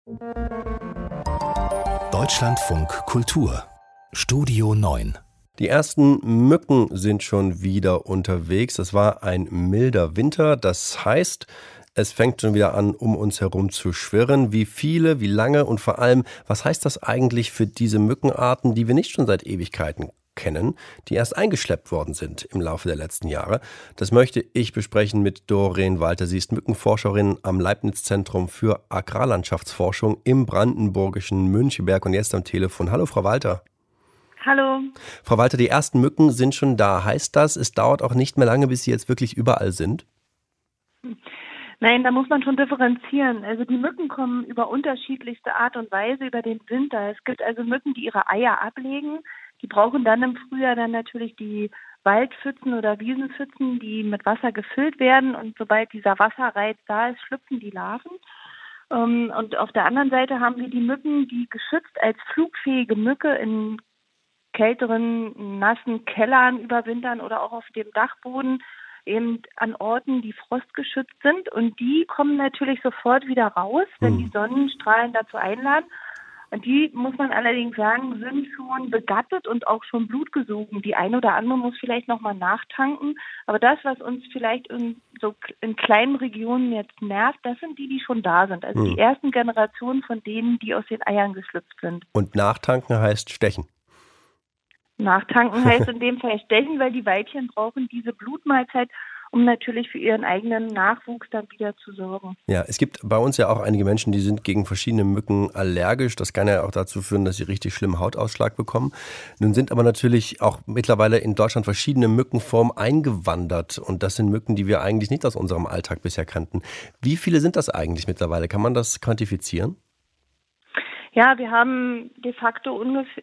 Deutschlandfunk Kultur Studio 9. Die ersten Mücken sind schon wieder unterwegs. Es war ein milder Winter. Das heißt, es fängt schon wieder an, um uns herum zu schwirren. Wie viele, wie lange und vor allem, was heißt das eigentlich für diese Mückenarten, die wir nicht schon seit Ewigkeiten kennen, die erst eingeschleppt worden sind im Laufe der letzten Jahre? Das möchte ich besprechen mit Doreen Walter. Sie ist Mückenforscherin am Leibniz-Zentrum für Agrarlandschaftsforschung im brandenburgischen Müncheberg und jetzt am Telefon. Hallo, Frau Walter. Hallo. Frau Walter, die ersten Mücken sind schon da. Heißt das, es dauert auch nicht mehr lange, bis sie jetzt wirklich überall sind? Nein, da muss man schon differenzieren. Also die Mücken kommen über unterschiedlichste Art und Weise über den Winter. Es gibt also Mücken, die ihre Eier ablegen. Die brauchen dann im Frühjahr dann natürlich die Waldpfützen oder Wiesenpfützen, die mit Wasser gefüllt werden. Und sobald dieser Wasserreiz da ist, schlüpfen die Larven. Und auf der anderen Seite haben wir die Mücken, die geschützt als flugfähige Mücke in kälteren, nassen Kellern überwintern oder auch auf dem Dachboden eben an Orten, die frostgeschützt sind. Und die kommen natürlich sofort wieder raus, wenn die Sonnenstrahlen dazu einladen. Und die, muss man allerdings sagen, sind schon begattet und auch schon blutgesogen. Die eine oder andere muss vielleicht nochmal nachtanken. Aber das, was uns vielleicht in kleinen Regionen jetzt nervt, das sind die schon da sind. Also die ersten Generationen von denen, die aus den Eiern geschlüpft sind. Und nachtanken heißt stechen? Nachtanken heißt in dem Fall stechen, weil die Weibchen brauchen diese Blutmahlzeit, um natürlich für ihren eigenen Nachwuchs dann wieder zu sorgen. Ja, es gibt bei uns ja auch einige Menschen, die sind gegen verschiedene Mücken allergisch. Das kann ja auch dazu führen, dass sie richtig schlimmen Hautausschlag bekommen. Nun sind aber natürlich auch mittlerweile in Deutschland verschiedene Mückenformen eingewandert. Und das sind Mücken, die wir eigentlich nicht aus unserem Alltag bisher kannten. Wie viele sind das eigentlich mittlerweile? Kann man das quantifizieren? Ja, wir haben de facto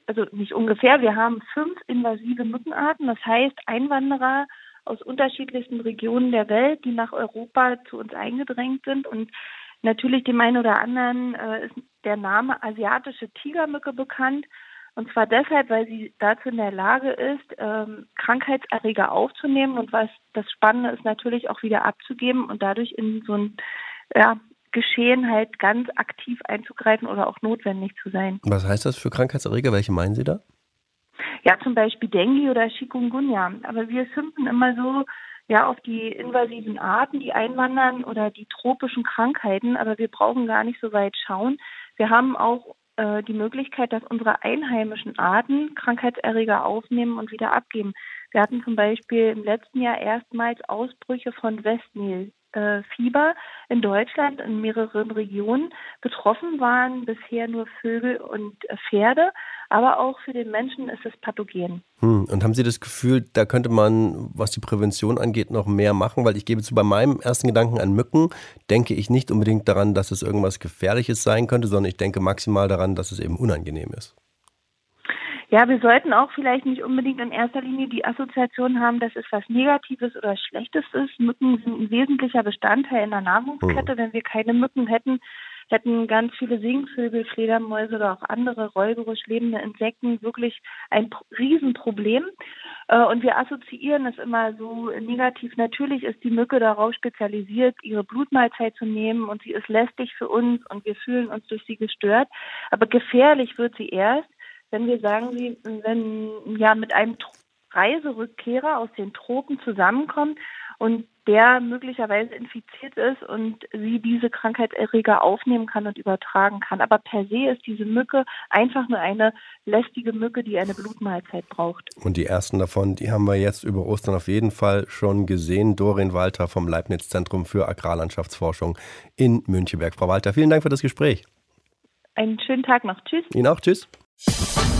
wir haben 5 invasive Mückenarten. Das heißt, Einwanderer aus unterschiedlichsten Regionen der Welt, die nach Europa zu uns eingedrängt sind. Und natürlich dem einen oder anderen ist der Name asiatische Tigermücke bekannt. Und zwar deshalb, weil sie dazu in der Lage ist, Krankheitserreger aufzunehmen und was das Spannende ist, natürlich auch wieder abzugeben und dadurch in so ein Geschehen halt ganz aktiv einzugreifen oder auch notwendig zu sein. Was heißt das für Krankheitserreger? Welche meinen Sie da? Ja, zum Beispiel Dengue oder Chikungunya. Aber wir schimpfen immer so auf die invasiven Arten, die einwandern oder die tropischen Krankheiten. Aber wir brauchen gar nicht so weit schauen. Wir haben auch die Möglichkeit, dass unsere einheimischen Arten Krankheitserreger aufnehmen und wieder abgeben. Wir hatten zum Beispiel im letzten Jahr erstmals Ausbrüche von Westnil-Fieber in Deutschland in mehreren Regionen. Betroffen waren bisher nur Vögel und Pferde, aber auch für den Menschen ist es pathogen. Und haben Sie das Gefühl, da könnte man, was die Prävention angeht, noch mehr machen? Weil ich gebe zu, bei meinem ersten Gedanken an Mücken denke ich nicht unbedingt daran, dass es irgendwas Gefährliches sein könnte, sondern ich denke maximal daran, dass es eben unangenehm ist. Ja, wir sollten auch vielleicht nicht unbedingt in erster Linie die Assoziation haben, dass es was Negatives oder Schlechtes ist. Mücken sind ein wesentlicher Bestandteil in der Nahrungskette. Wenn wir keine Mücken hätten ganz viele Singvögel, Fledermäuse oder auch andere räuberisch lebende Insekten wirklich ein Riesenproblem. Und wir assoziieren es immer so negativ. Natürlich ist die Mücke darauf spezialisiert, ihre Blutmahlzeit zu nehmen und sie ist lästig für uns und wir fühlen uns durch sie gestört. Aber gefährlich wird sie erst, wenn wir sagen, mit einem Reiserückkehrer aus den Tropen zusammenkommt und der möglicherweise infiziert ist und sie diese Krankheitserreger aufnehmen kann und übertragen kann. Aber per se ist diese Mücke einfach nur eine lästige Mücke, die eine Blutmahlzeit braucht. Und die ersten davon, die haben wir jetzt über Ostern auf jeden Fall schon gesehen. Doreen Walter vom Leibniz-Zentrum für Agrarlandschaftsforschung in Müncheberg. Frau Walter, vielen Dank für das Gespräch. Einen schönen Tag noch. Tschüss. Ihnen auch. Tschüss.